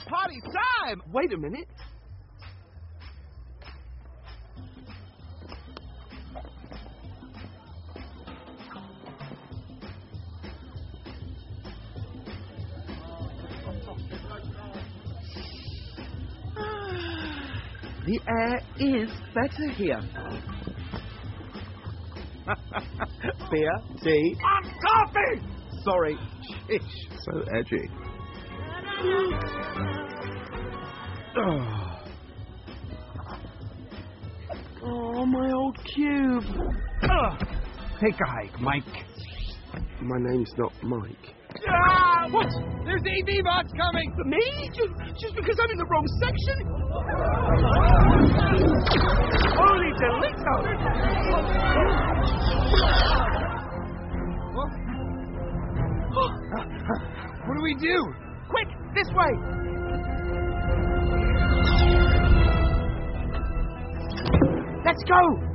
party time! Wait a minute. The air is better here. Beer, tea, and coffee! Sorry. Shish. So edgy. Oh, my old cube. Take a hike, Mike. My name's not Mike. Ah, what? There's AV bots coming! Me? Just because I'm in the wrong section? Holy Delito! What do we do? Quick, this way! Let's go!